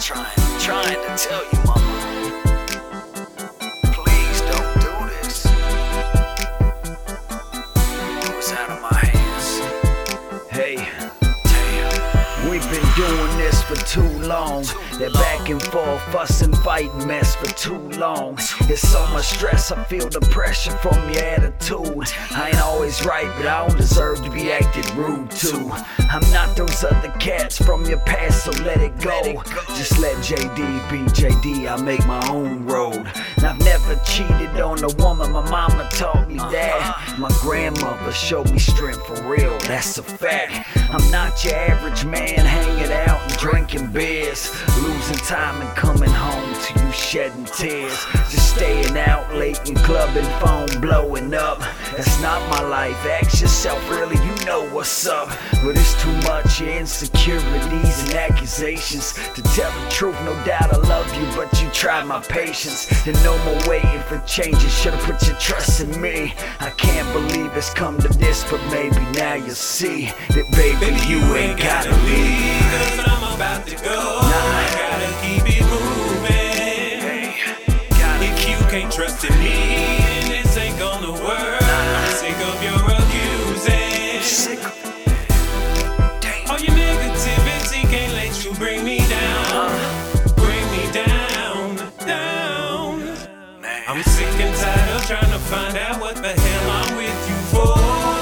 Trying to tell you, mama. Please don't do this. It was out of my hands. Hey, damn. We've been doing this for too long. That back and forth, fuss and fight mess for too long. It's so much stress, I feel the pressure from your attitude. I ain't always right, but I don't deserve to be acted rude to. I'm not those other cats from your past, so let it go. Just let JD be JD, I make my own road. And I've never cheated on a woman, my mama taught me that. My grandmother showed me strength for real, that's a fact. I'm not your average man hanging out and drinking beers, losing time and coming home to you shedding tears. Just staying out late and clubbing, phone blowing up. That's not my life, ask yourself really, you know what's up. But it's too much insecurities and accusations to tell the truth. No doubt I love you, but you tried my patience. And no more waiting for changes, should've put your trust in me. I can't believe it's come to this, but maybe now you'll see that baby you ain't gotta leave. Cause I'm about to go, I gotta keep it moving. Hey, if you can't trust in me, then this ain't gonna work. I'm sick of your accusing. sick of it. Damn. All your negativity can't let you bring me down. Bring me down, down. Man. I'm sick and tired of trying to find out what the hell I'm with you for.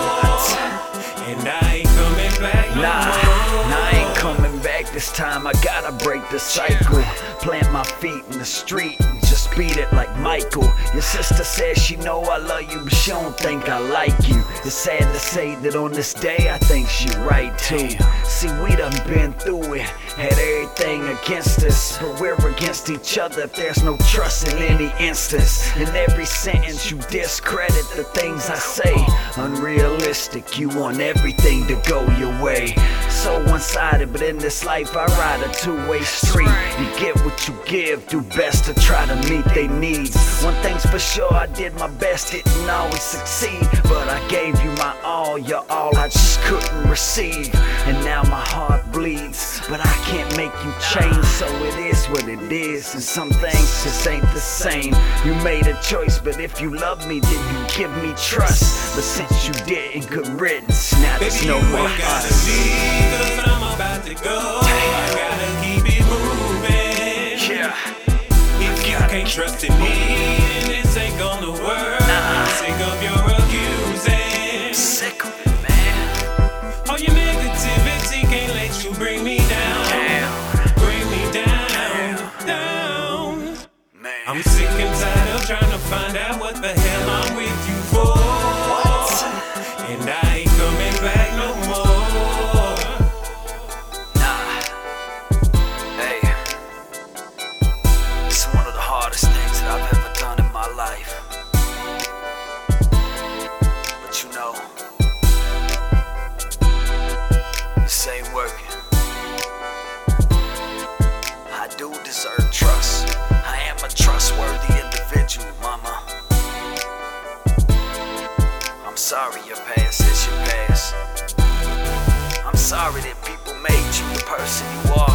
And I ain't coming back no more. Nah, I ain't coming back this time. I gotta break the cycle. Plant my feet in the street and just beat it like Michael. Your sister says she know I love you, but she don't think I like you. It's sad to say that on this day I think she right too. See, we done been through it, had everything against us, but we're against each other if there's no trust in any instance. In every sentence you discredit the things I say. Unrealistic, you want everything to go your way. So one-sided, but in this life I ride a two-way street. You get what you give, do best to try to meet their needs. One thing's for sure, I did my best, didn't always succeed, but I gave you my all, your all I just couldn't receive. And now my heart bleeds, but I can't make you change, so it is what it is. And some things just ain't the same. You made a choice, but if you love me, then you give me trust. But since you didn't, good riddance, now there's Baby, no you more ain't gotta us. leave, cause I'm about to go. I gotta keep it moving. Yeah. If you can't trust in me, then this ain't gonna work. I'm sick of your accusing. Sick of it, man. All your negativity can't let you bring me down. Damn. Bring me down, down. Man. I'm sick and tired of trying to find out what the hell I'm with you for. And I ain't coming back no more. Nah. Hey. It's one of the hardest things that I've ever done in my life. But you know, this ain't working. I do deserve trust. I am a trustworthy individual, mama. I'm sorry your past is your past. I'm sorry that people made you the person you are.